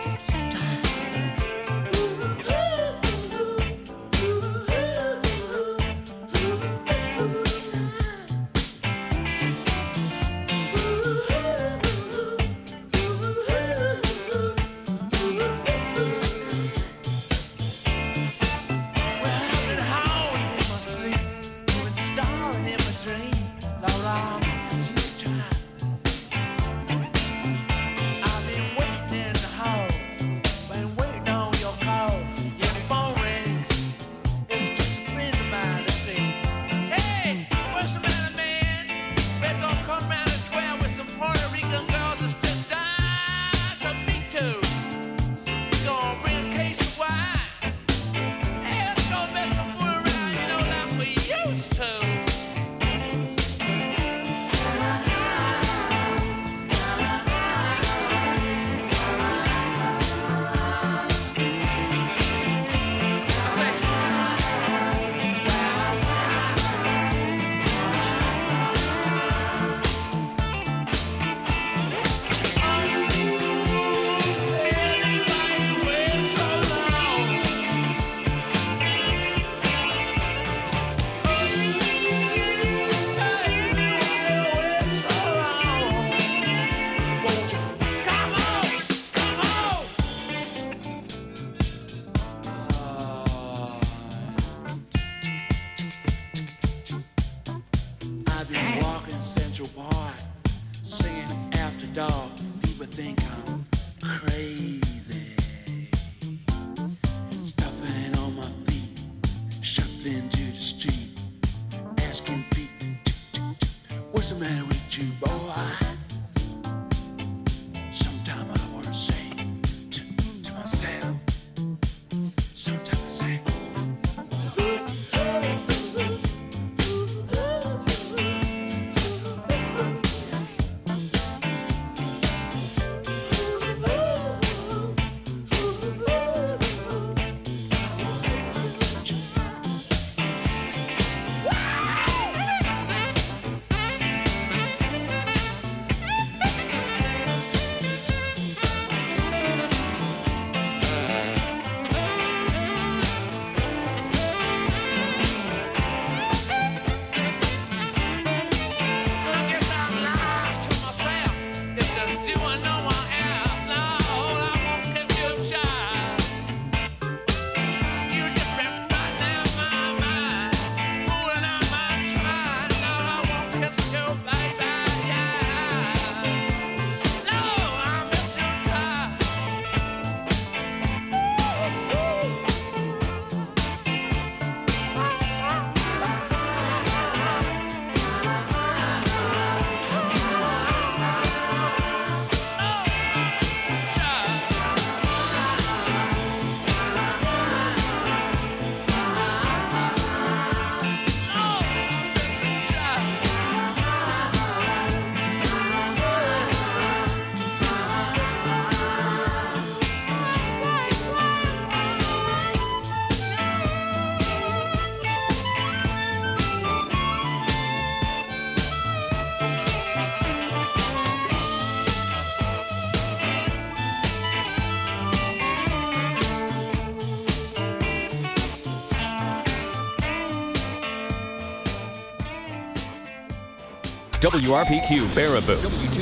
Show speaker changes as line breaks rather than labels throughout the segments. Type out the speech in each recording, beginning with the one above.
WRPQ Baraboo,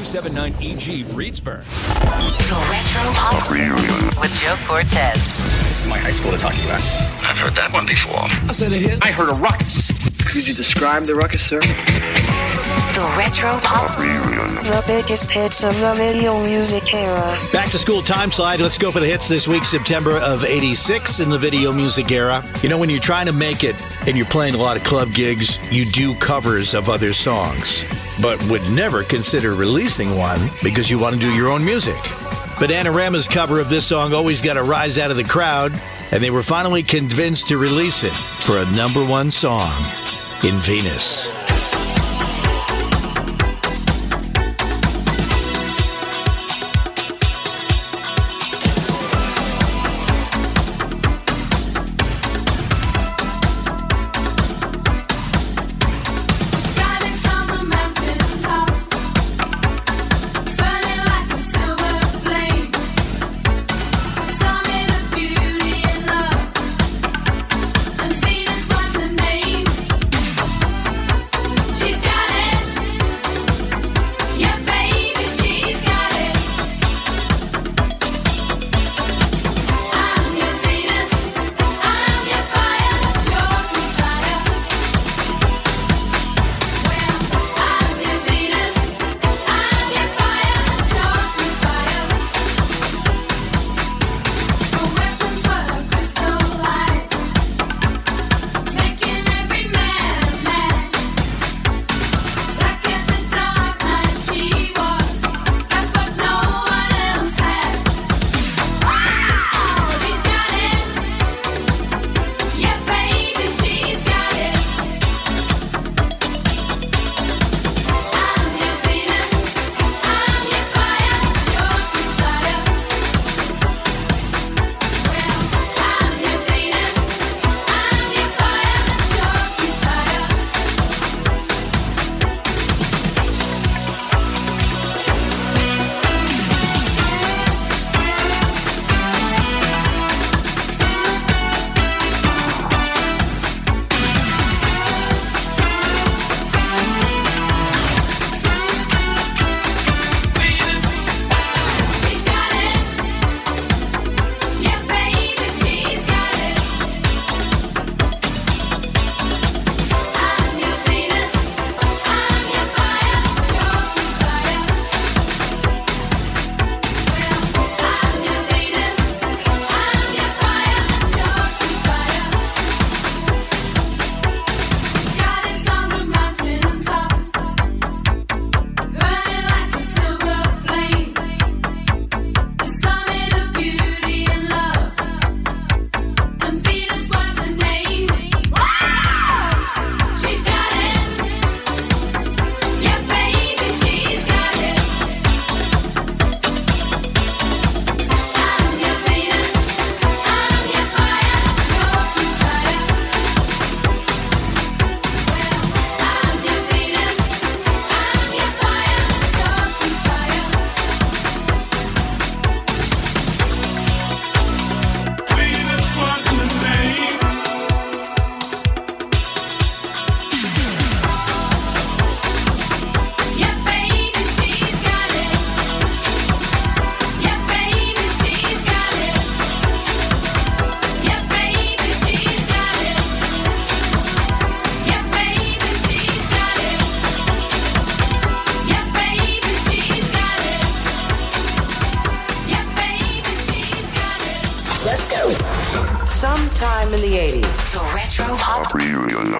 W279EG Reedsburg.
The Retro Pop Reunion with Joe Cortez.
This is my high school they're talking about.
I've heard that one before.
I said a hit.
I heard a ruckus.
Could you describe the ruckus, sir?
The Retro Pop Reunion.
The biggest hits of the video music era.
Back to school time slide. Let's go for the hits this week, September of '86 in the video music era. You know, when you're trying to make it and you're playing a lot of club gigs, you do covers of other songs, but would never consider releasing one because you want to do your own music. But Bananarama's cover of this song always got a rise out of the crowd, and they were finally convinced to release it for a #1 song in Venus.
Let's go.
Sometime in the 80s.
The Retro Pop
Reunion.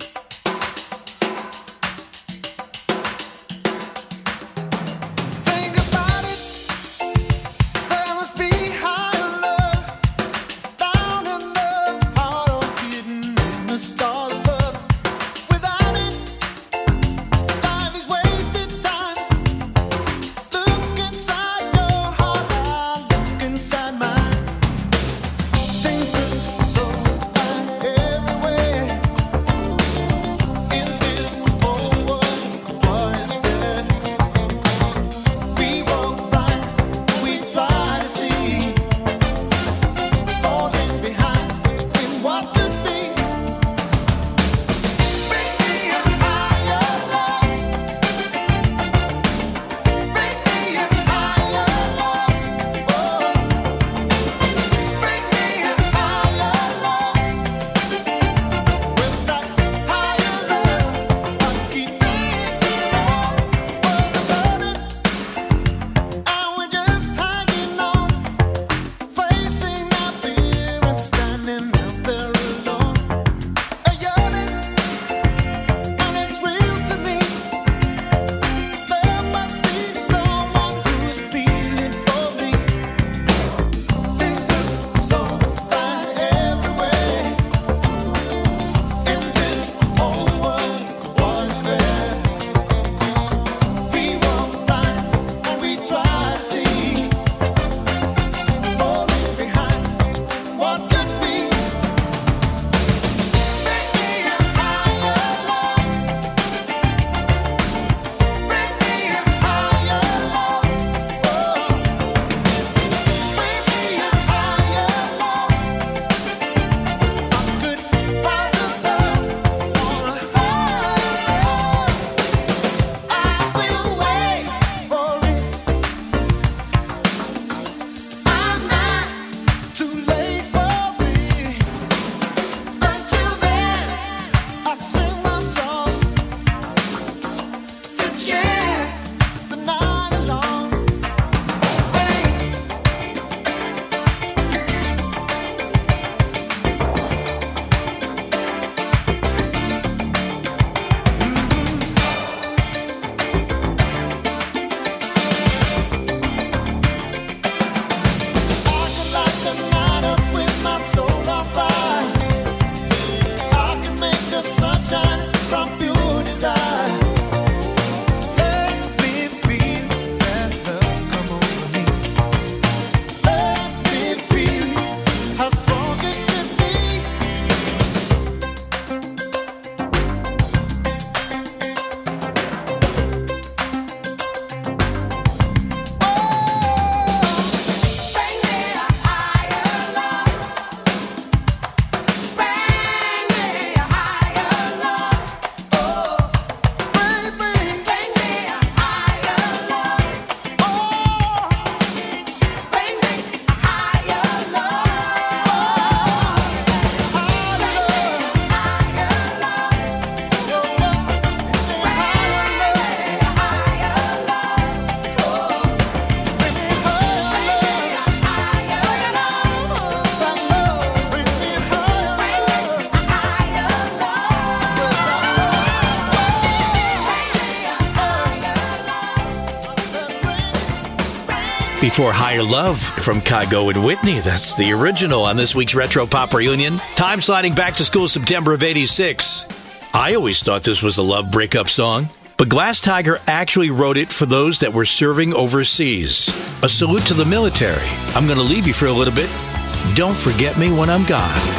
Before Higher Love from Kygo and Whitney. That's the original on this week's Retro Pop Reunion. Time sliding back to school September of 86. I always thought this was a love breakup song, but Glass Tiger actually wrote it for those that were serving overseas. A salute to the military. I'm going to leave you for a little bit. Don't forget me when I'm gone.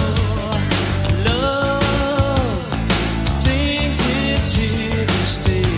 Stay.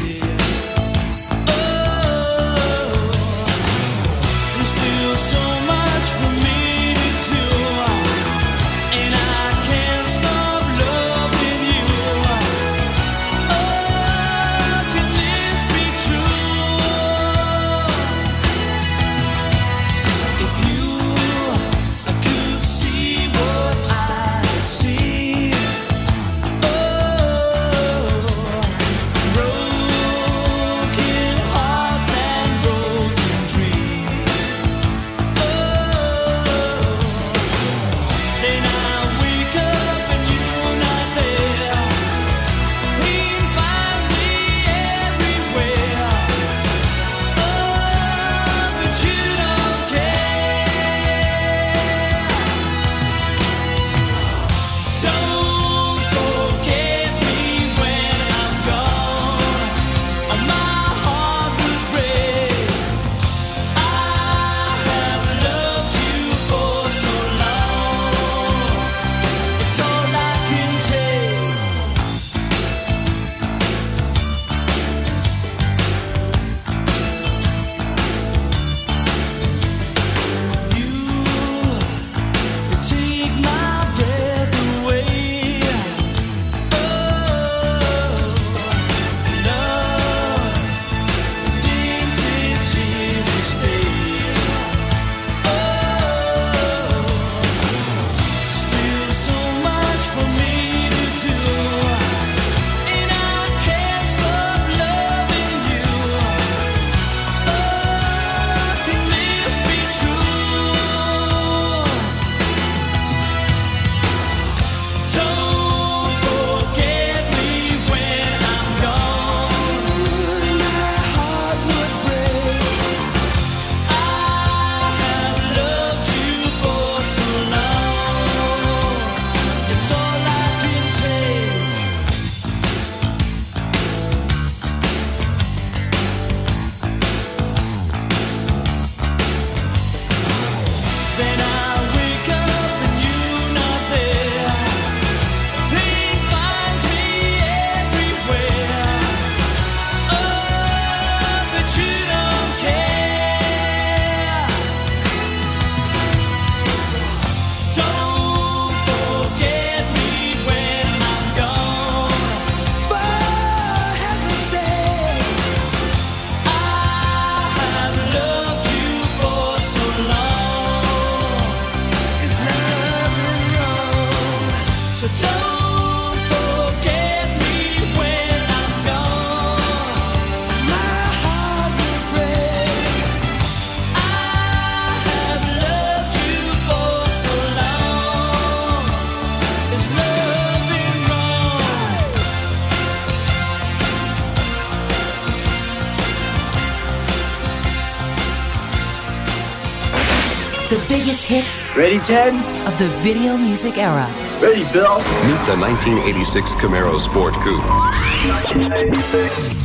biggest hits
Ready, Ted?
of the video music era.
Ready, Bill?
Meet the 1986 Camaro Sport Coupe.
1986.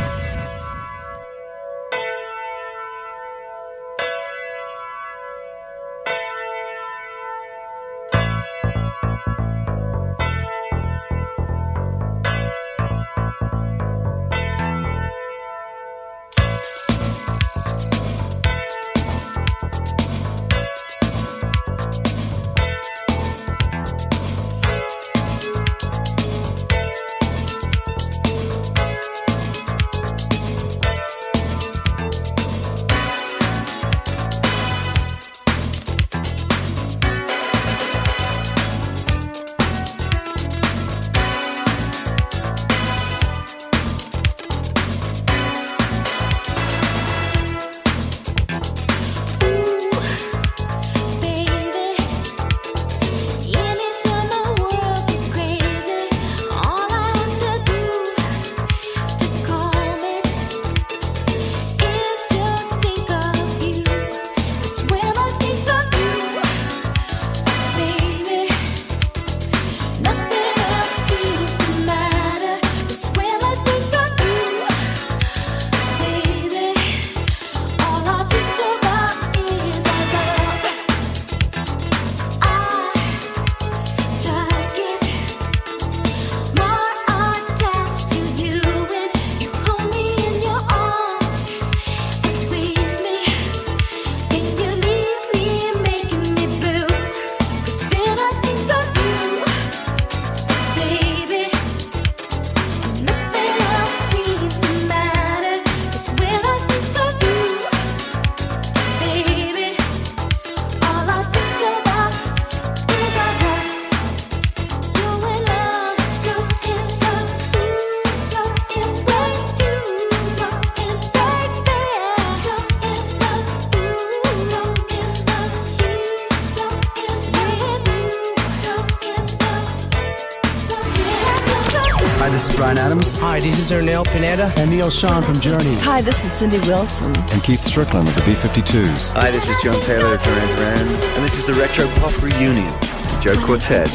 Hi, this is Bryan Adams.
Hi, this is Ernell Pineda.
And Neil Sean from Journey.
Hi, this is Cindy Wilson.
And Keith Strickland of the B-52s.
Hi, this is John Taylor of Duran Duran. And this is the Retro Pop Reunion. Joe Cortez.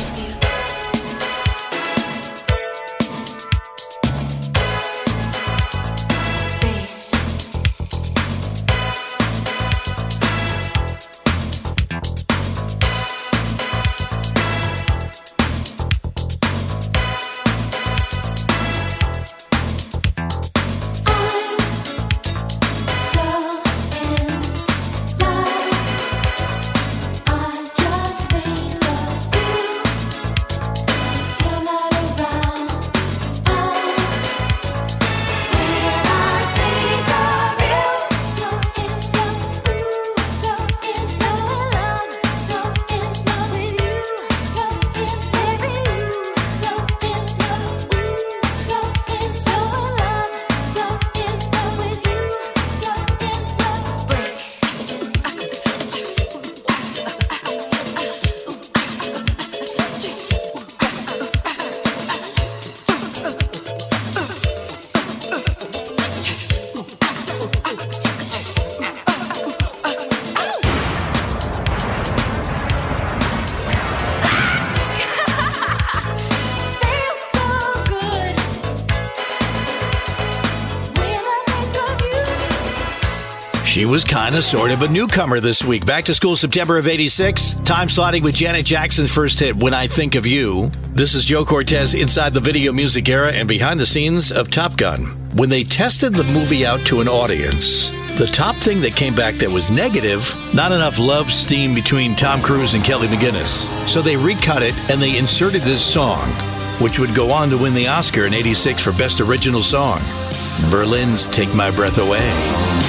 She was kind of sort of a newcomer this week. Back to school September of 86. Time slotting with Janet Jackson's first hit, When I Think of You. This is Joe Cortez inside the video music era and behind the scenes of Top Gun. When they tested the movie out to an audience, the top thing that came back that was negative, not enough love steam between Tom Cruise and Kelly McGillis. So they recut it and they inserted this song, which would go on to win the Oscar in 86 for Best Original Song. Berlin's Take My Breath Away.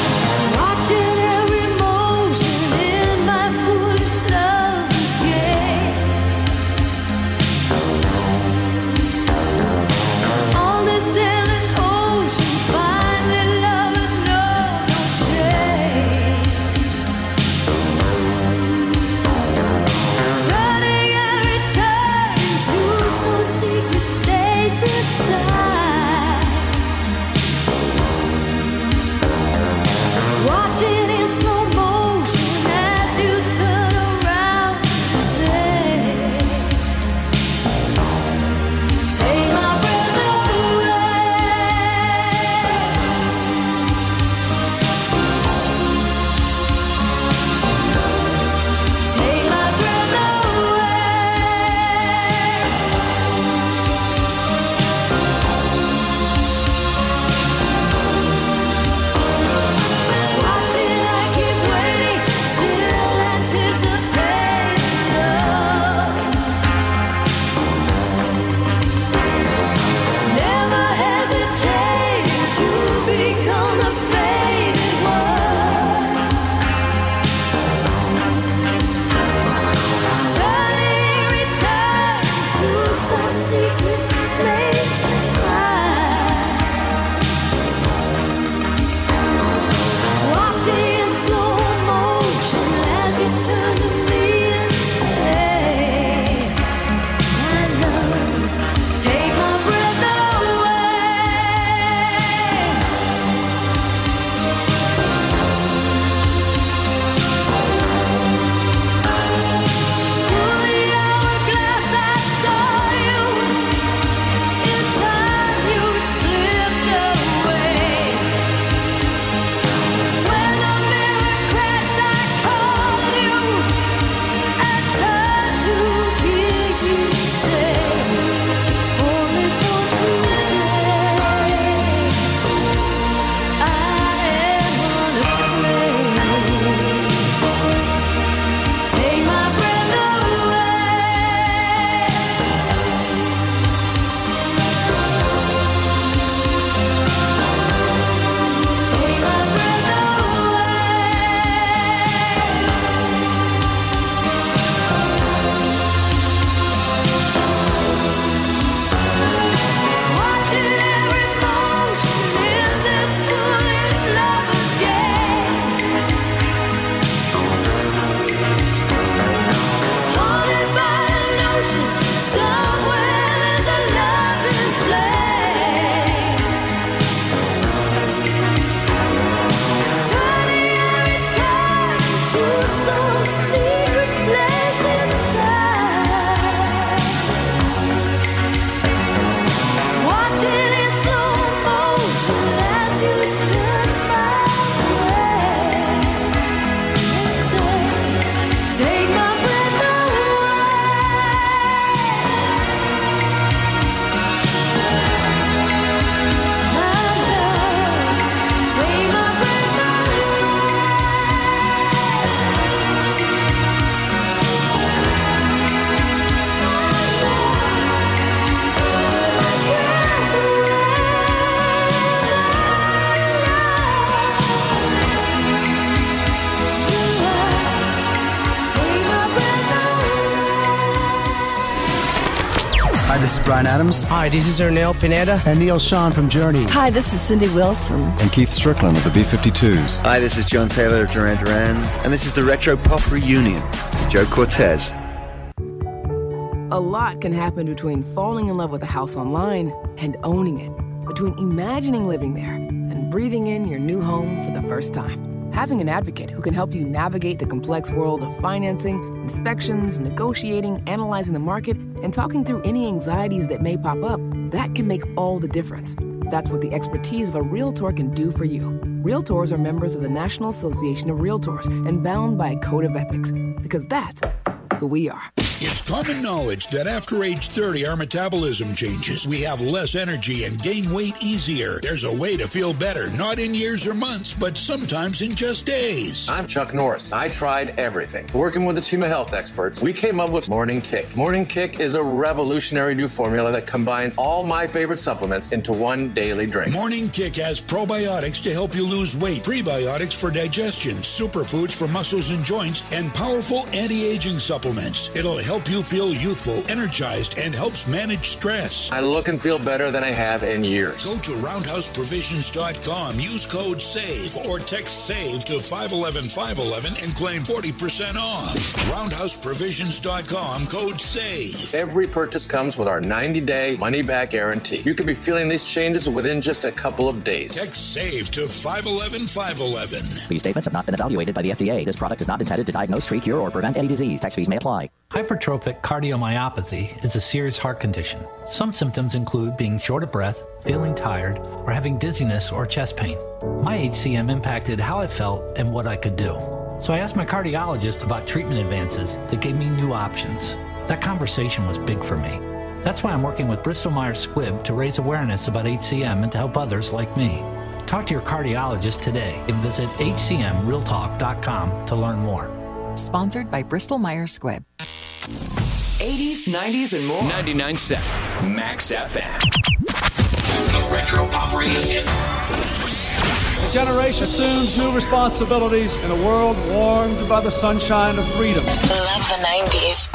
Bryan Adams.
Hi, this is Ernell Pineda.
And Neil Sean from Journey.
Hi, this is Cindy Wilson.
And Keith Strickland of the B-52s.
Hi, this is John Taylor of Duran Duran. And this is the Retro Pop Reunion with Joe Cortez.
A lot can happen between falling in love with a house online and owning it. Between imagining living there and breathing in your new home for the first time. Having an advocate who can help you navigate the complex world of financing, inspections, negotiating, analyzing the market, and talking through any anxieties that may pop up, that can make all the difference. That's what the expertise of a Realtor can do for you. Realtors are members of the National Association of Realtors and bound by a code of ethics, because that's who we are.
It's common knowledge that after age 30, our metabolism changes. We have less energy and gain weight easier. There's a way to feel better, not in years or months, but sometimes in just days.
I'm Chuck Norris. I tried everything. Working with a team of health experts, we came up with Morning Kick. Morning Kick is a revolutionary new formula that combines all my favorite supplements into one daily drink.
Morning Kick has probiotics to help you lose weight, prebiotics for digestion, superfoods for muscles and joints, and powerful anti-aging supplements. It'll help you feel youthful, energized, and helps manage stress.
I look and feel better than I have in years.
Go to roundhouseprovisions.com, use code SAVE, or text SAVE to 511-511 and claim 40% off. Roundhouseprovisions.com, code SAVE.
Every purchase comes with our 90-day money-back guarantee. You could be feeling these changes within just a couple of days.
Text SAVE to 511-511.
These statements have not been evaluated by the FDA. This product is not intended to diagnose, treat, cure, or prevent any disease. Tax fees may apply.
Hypertrophic cardiomyopathy is a serious heart condition. Some symptoms include being short of breath, feeling tired, or having dizziness or chest pain. My HCM impacted how I felt and what I could do. So I asked my cardiologist about treatment advances that gave me new options. That conversation was big for me. That's why I'm working with Bristol Myers Squibb to raise awareness about HCM and to help others like me. Talk to your cardiologist today and visit hcmrealtalk.com to learn more.
Sponsored by Bristol Myers Squibb.
80s, 90s, and more. 99.7 Max FM.
The Retro Pop Reunion.
A generation assumes new responsibilities in a world warmed by the sunshine of freedom.
Love the 90s.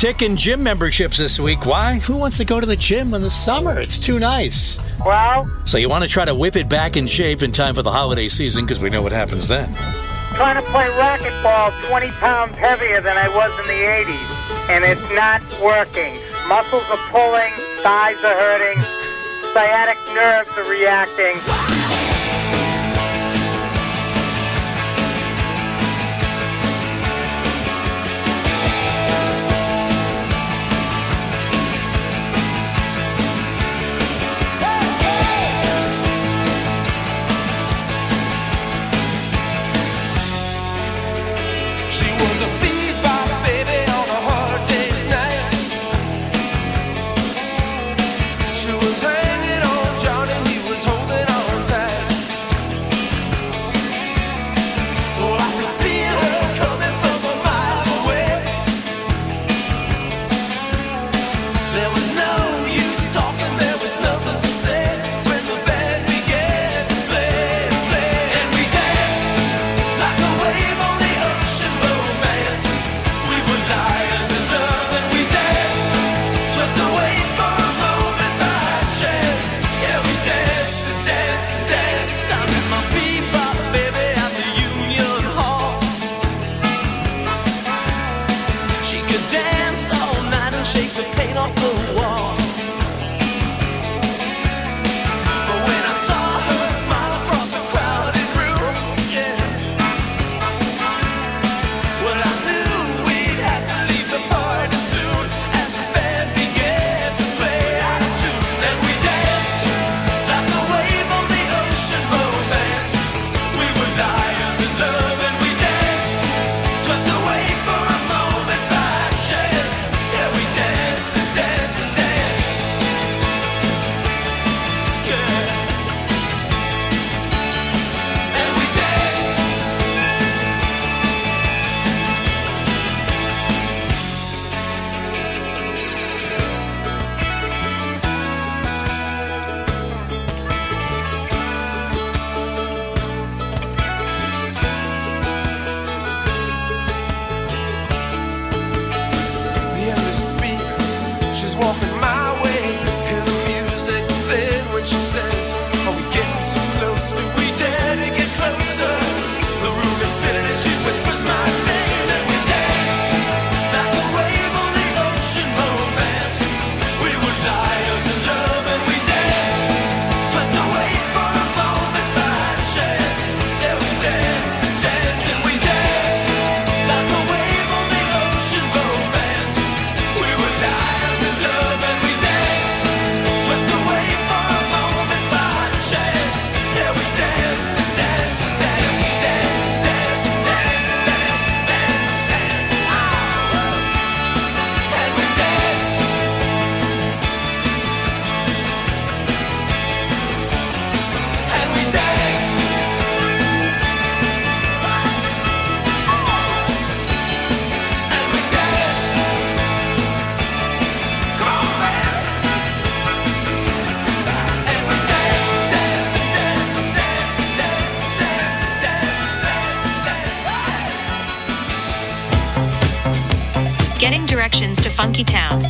uptick in gym memberships this week. Why? Who wants to go to the gym in the summer? It's too nice.
Well,
so you want to try to whip it back in shape in time for the holiday season because we know what happens then.
Trying to play racquetball 20 pounds heavier than I was in the 80s, and it's not working. Muscles are pulling, thighs are hurting, sciatic nerves are reacting.
Getting directions to Funky Town.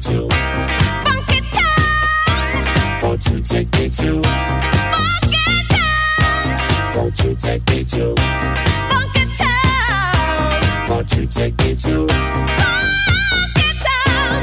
to Funky Town? Won't you take me to Funky Town? Won't you take me to Funky Town? Won't you take me to Funky Town?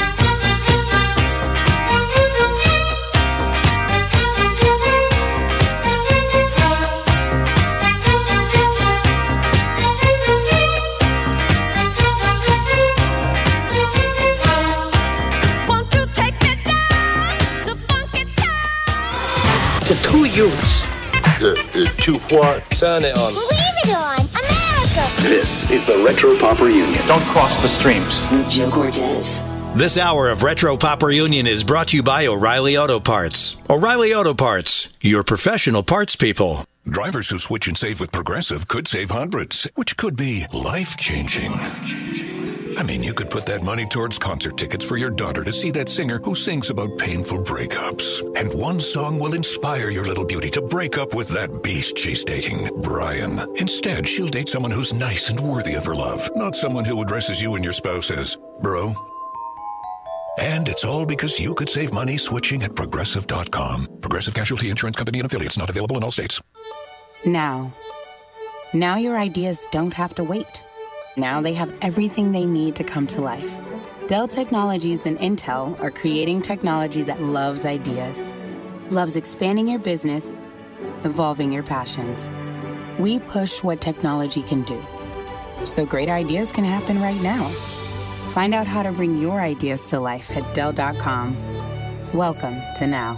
The two youths.
The two what? Turn it on.
Leave it on. America.
This is the Retro Pop Reunion.
Don't cross the streams.
With Joe Cortez.
This hour of Retro Pop Reunion is brought to you by O'Reilly Auto Parts. O'Reilly Auto Parts, your professional parts people.
Drivers who switch and save with Progressive could save hundreds, which could be life-changing. I mean, you could put that money towards concert tickets for your daughter to see that singer who sings about painful breakups. And one song will inspire your little beauty to break up with that beast she's dating, Brian. Instead, she'll date someone who's nice and worthy of her love, not someone who addresses you and your spouse as, bro. And it's all because you could save money switching at Progressive.com. Progressive Casualty Insurance Company and Affiliates, not available in all states.
Now your ideas don't have to wait. Now they have everything they need to come to life. Dell Technologies and Intel are creating technology that loves ideas, loves expanding your business, evolving your passions. We push what technology can do, so great ideas can happen right now. Find out how to bring your ideas to life at Dell.com. Welcome to Now.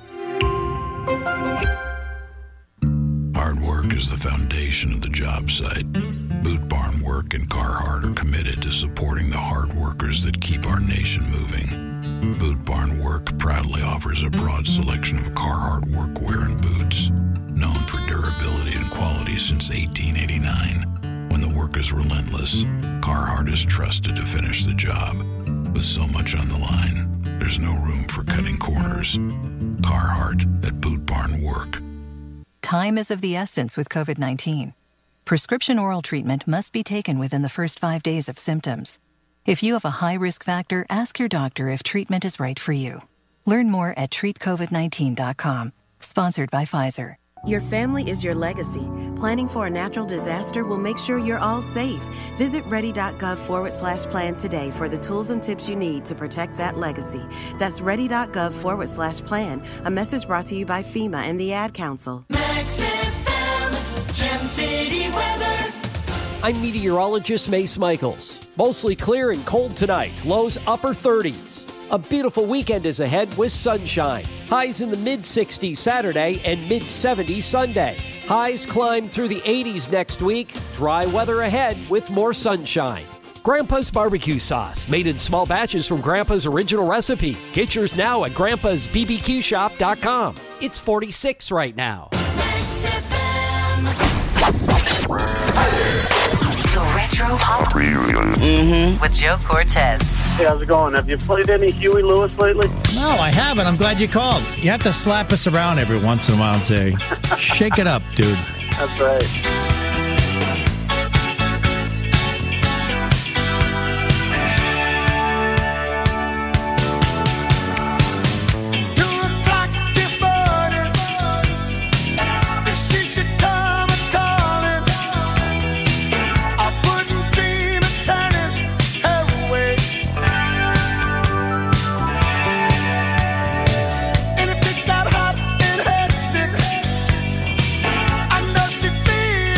Hard work is the foundation of the job site. Boot Barn Work and Carhartt are committed to supporting the hard workers that keep our nation moving. Boot Barn Work proudly offers a broad selection of Carhartt workwear and boots, known for durability and quality since 1889. When the work is relentless, Carhartt is trusted to finish the job. With so much on the line, there's no room for cutting corners. Carhartt at Boot Barn Work.
Time is of the essence with COVID-19. Prescription oral treatment must be taken within the first 5 days of symptoms. If you have a high risk factor, ask your doctor if treatment is right for you. Learn more at treatcovid19.com. Sponsored by Pfizer.
Your family is your legacy. Planning for a natural disaster will make sure you're all safe. Visit ready.gov/plan today for the tools and tips you need to protect that legacy. That's ready.gov/plan. A message brought to you by FEMA and the Ad Council.
Max FM, Gem City weather.
I'm meteorologist Mace Michaels. Mostly clear and cold tonight. Lows upper 30s. A beautiful weekend is ahead with sunshine. Highs in the mid-60s Saturday and mid-70s Sunday. Highs climb through the 80s next week. Dry weather ahead with more sunshine. Grandpa's barbecue sauce, made in small batches from Grandpa's original recipe. Get yours now at grandpa'sbbqshop.com. It's 46 right now.
The Retro Pop Reunion with Joe Cortez.
Hey, how's it going? Have you played any Huey Lewis lately?
No, I haven't. I'm glad you called. You have to slap us around every once in a while and say, shake it up, dude.
That's right.
I know she feels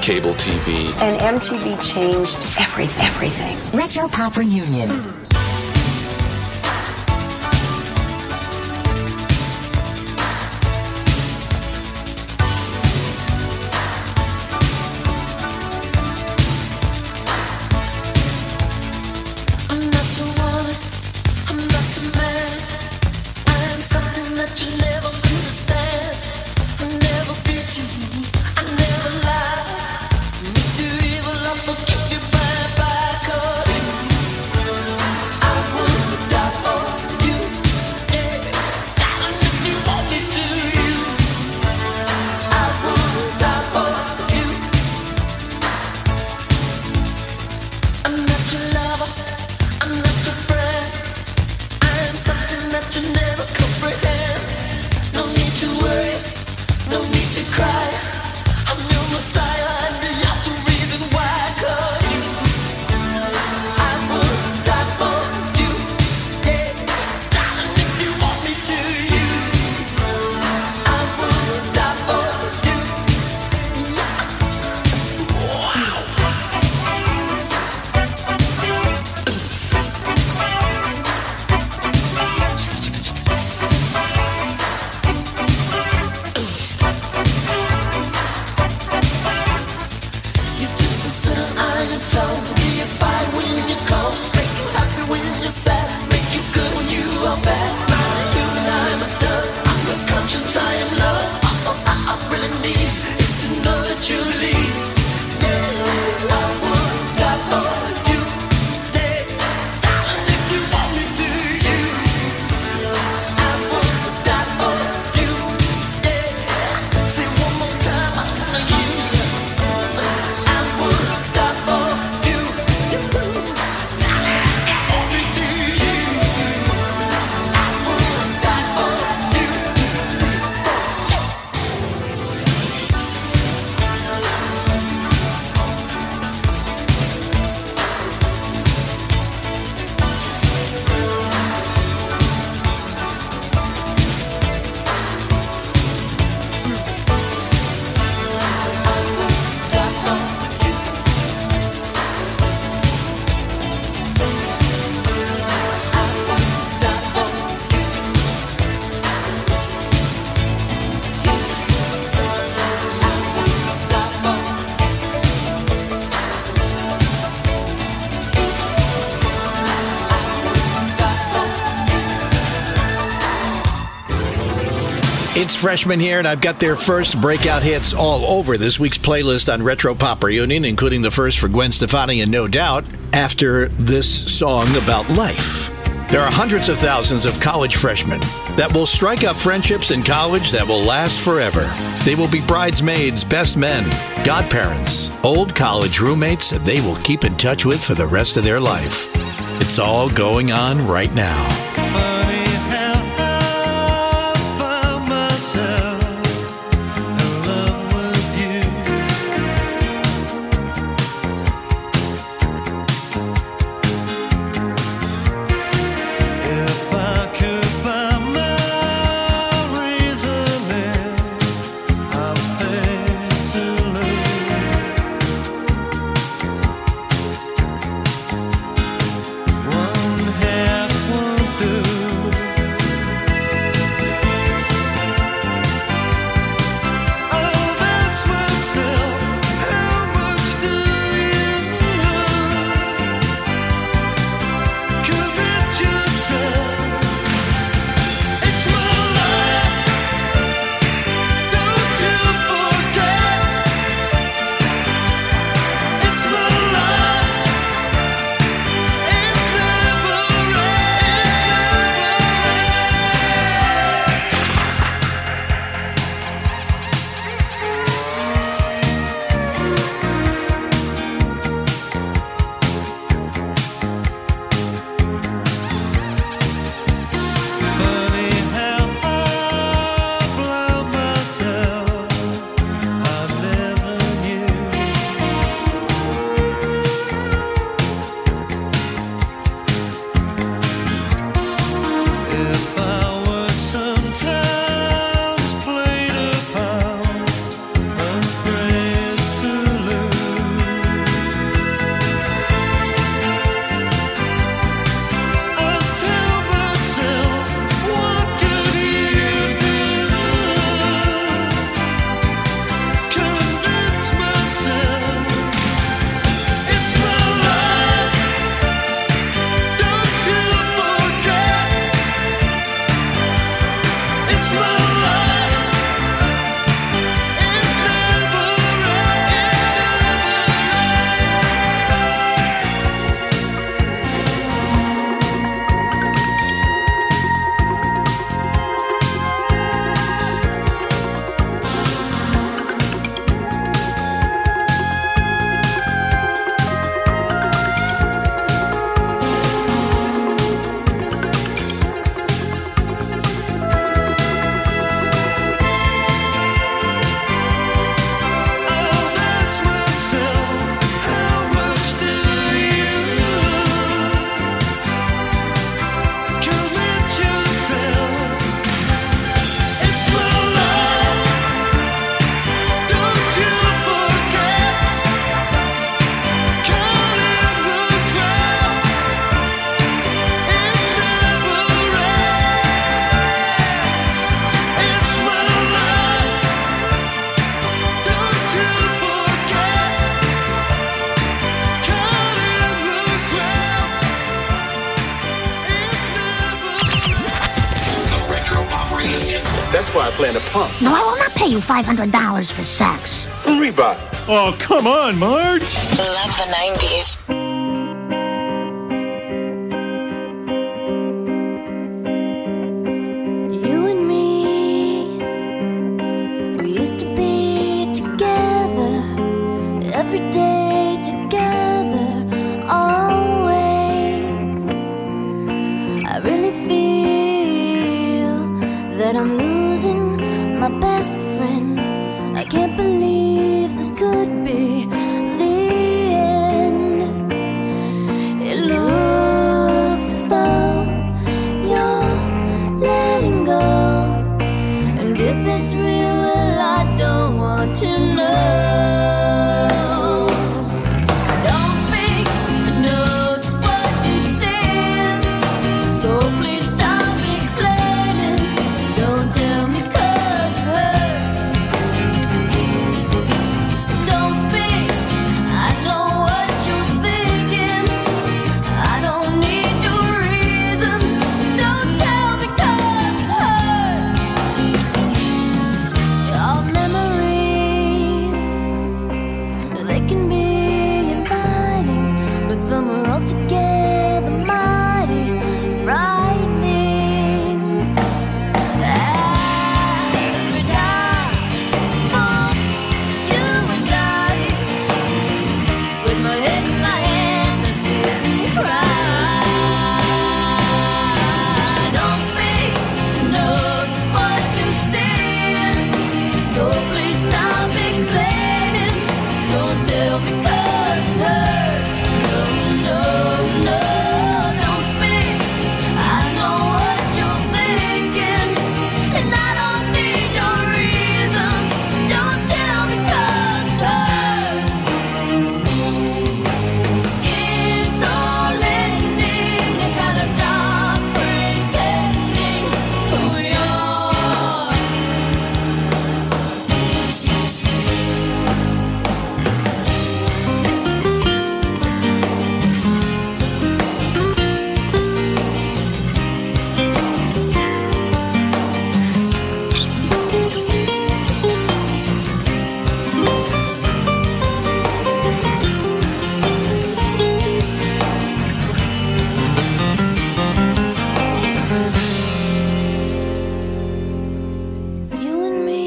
cable TV.
And MTV changed everything.
Retro Pop Reunion.
It's Freshman here, and I've got their first breakout hits all over this week's playlist on Retro Pop Reunion, including the first for Gwen Stefani and No Doubt, after this song about life. There are hundreds of thousands of college freshmen that will strike up friendships in college that will last forever. They will be bridesmaids, best men, godparents, old college roommates that they will keep in touch with for the rest of their life. It's all going on right now.
One half
That's why I plan to pump.
No, I will not pay you $500 for sex.
From Reebok.
Oh, come on, Marge.
Love the 90s.
You and me, we used to be together, every day together, always. I really feel that I'm losing my best friend. I can't believe this could be the end. It looks as though you're letting go, and if it's real, well, I don't want to know. Don't speak, I know just what you said, so please stop explaining. Don't tell me 'cause it hurts. Don't speak, I know what you're thinking. I don't need your reasons. Don't tell me 'cause it hurts. Your memories, they can be inviting, but some are altogether mighty frightening. As we die for you and I, with my head in my hands, I sit and cry. Don't speak, know just what you said, so please stop explaining. Don't tell me 'cause it hurts. No, no, no, don't speak. I know what you're thinking, and I don't need your reasons. Don't tell me 'cause it hurts. It's all ending. You gotta stop pretending who you are. You and me,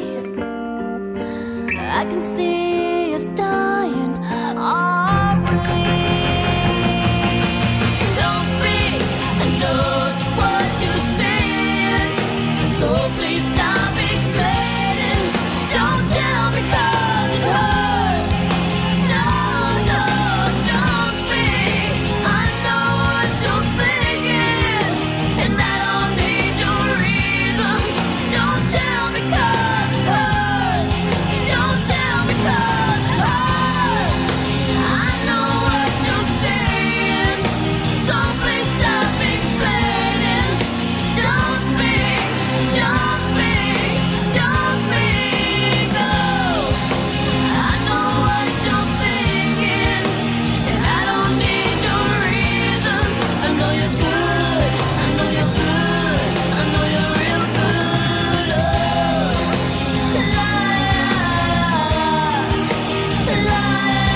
I can see us dying, are we? Don't speak, I know just what you said, so please stop explaining. Don't tell me 'cause it hurts. No, no, don't speak. I know what you're thinking, and I don't need your reasons. Don't tell me 'cause it hurts. Don't tell me 'cause it hurts. I know what you're saying, so please stop explaining. Don't speak, don't speak, don't speak. Oh, I know what you're thinking, and I don't need your reasons. I know you're good, I know you're good, I know you're real good. Oh, la la la la.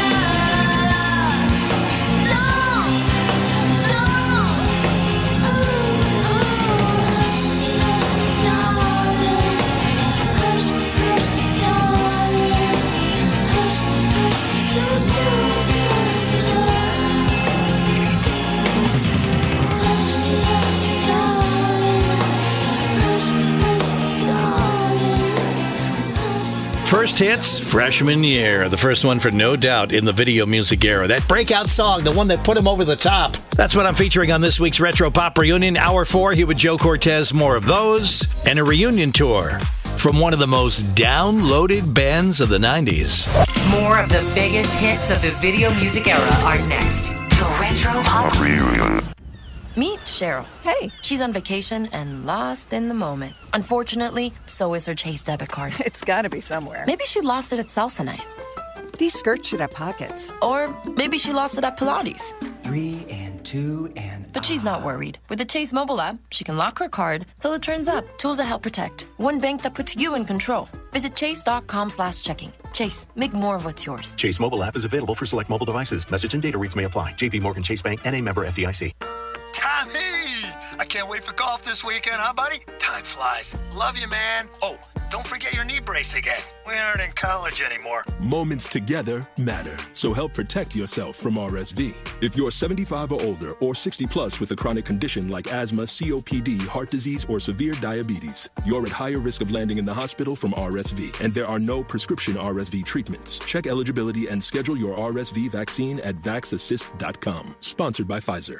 First hits, freshman year. The first one for No Doubt in the video music era. That breakout song, the one that put him over the top. That's what I'm featuring on this week's Retro Pop Reunion. Hour 4, here with Joe Cortez. More of those. And a reunion tour from one of the most downloaded bands of the 90s.
More of the biggest hits of the video music era are next. The Retro Pop Reunion.
Meet Cheryl. Hey. She's on vacation and lost in the moment. Unfortunately, so is her Chase debit card.
It's gotta be somewhere.
Maybe she lost it at salsa night.
These skirts should have pockets.
Or maybe she lost it at Pilates.
3 and 2 and...
But she's not worried. With the Chase mobile app, she can lock her card till it turns up. Tools that help protect. One bank that puts you in control. Visit chase.com/checking. Chase, make more of what's yours.
Chase mobile app is available for select mobile devices. Message and data rates may apply. JP Morgan Chase Bank, N.A. member FDIC.
Tommy! I can't wait for golf this weekend, huh, buddy? Time flies. Love you, man. Oh, don't forget your knee brace again. We aren't in college anymore.
Moments together matter, so help protect yourself from RSV. If you're 75 or older or 60 plus with a chronic condition like asthma, COPD, heart disease, or severe diabetes, you're at higher risk of landing in the hospital from RSV, and there are no prescription RSV treatments. Check eligibility and schedule your RSV vaccine at vaxassist.com. Sponsored by Pfizer.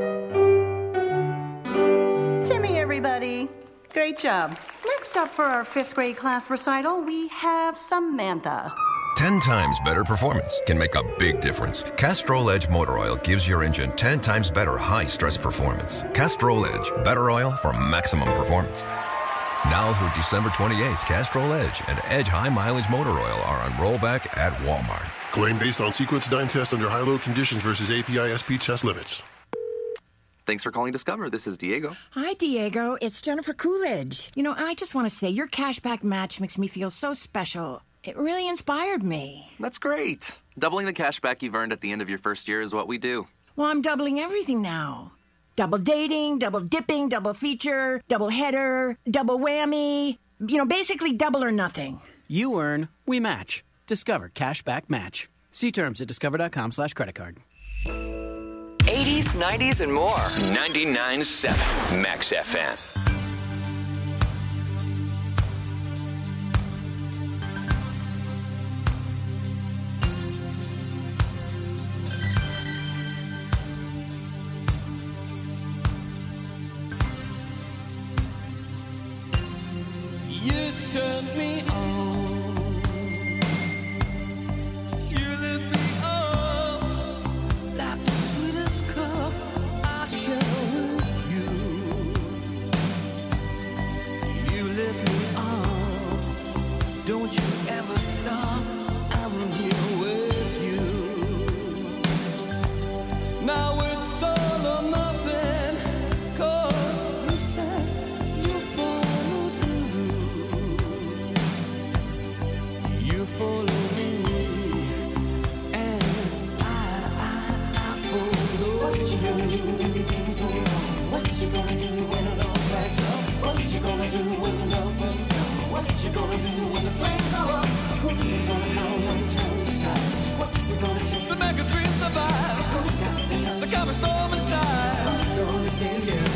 Timmy, everybody. Great job. Next up for our 5th grade class recital, we have Samantha.
10 times better performance can make a big difference. Castrol Edge Motor Oil gives your engine 10 times better high-stress performance. Castrol Edge, better oil for maximum performance. Now through December 28th, Castrol Edge and Edge High Mileage Motor Oil are on rollback at Walmart.
Claim based on sequence 9 test under high-load conditions versus API SP test limits.
Thanks for calling Discover. This is Diego.
Hi, Diego. It's Jennifer Coolidge. You know, I just want to say your cashback match makes me feel so special. It really inspired me.
That's great. Doubling the cashback you've earned at the end of your first year is what we do.
Well, I'm doubling everything now. Double dating, double dipping, double feature, double header, double whammy. You know, basically double or nothing.
You earn, we match. Discover Cashback Match. See terms at discover.com/creditcard.
80s, 90s, and more. 99.7 Max FM.
You turned me on. You lit me up like the sweetest cup I share with you. You lit me up. Don't you ever stop. I'm here with you. Now it's all or nothing. 'Cause you said you follow through. You follow me, and I follow. What you gonna do when things go wrong? What you gonna do when it all backs up? What you gonna do when the love runs down? What you gonna do when the flames go up? Who's gonna come and turn the tide? What's it gonna take to make a dream survive? Who's got the time to calm a storm inside? Who's gonna save you?